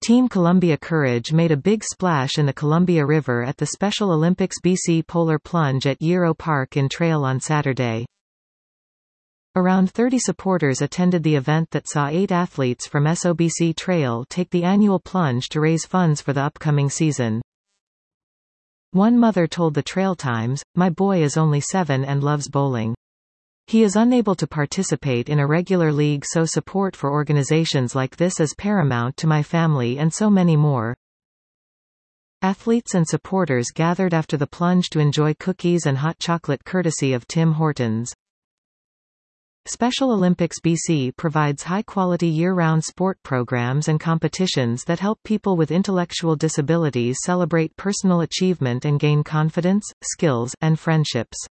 Team Columbia Courage made a big splash in the Columbia River at the Special Olympics BC Polar Plunge at Yero Park in Trail on Saturday. Around 30 supporters attended the event that saw 8 athletes from SOBC Trail take the annual plunge to raise funds for the upcoming season. One mother told the Trail Times, "My boy is only 7 and loves bowling. He is unable to participate in a regular league, so support for organizations like this is paramount to my family," and so many more. Athletes and supporters gathered after the plunge to enjoy cookies and hot chocolate courtesy of Tim Hortons. Special Olympics BC provides high-quality year-round sport programs and competitions that help people with intellectual disabilities celebrate personal achievement and gain confidence, skills, and friendships.